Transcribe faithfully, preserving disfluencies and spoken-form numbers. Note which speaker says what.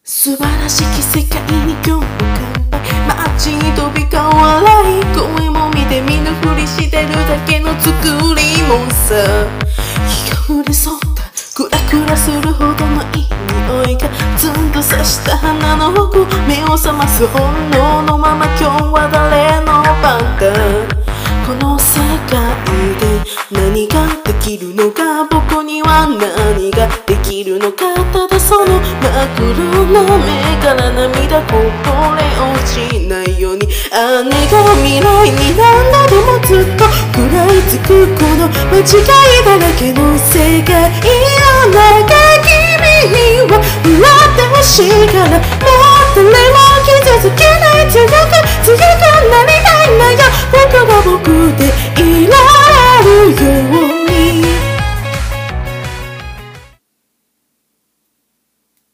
Speaker 1: 素晴らしき世界に今日も乾杯。街に飛び交う笑い声も見て見ぬふりしてるだけの作りもんさ。日が降りそうだクラクラするほどのいい匂いがずっと刺した花の奥目を覚ます本能のまま今日は誰の番だ。この世界で何ができるのか僕には何ができるのか。ただその真っ黒な目から涙こぼれ落ちないように姉が未来に何度でもずっと食らいつくこの間違いだらけの世界の中君には笑ってほしいから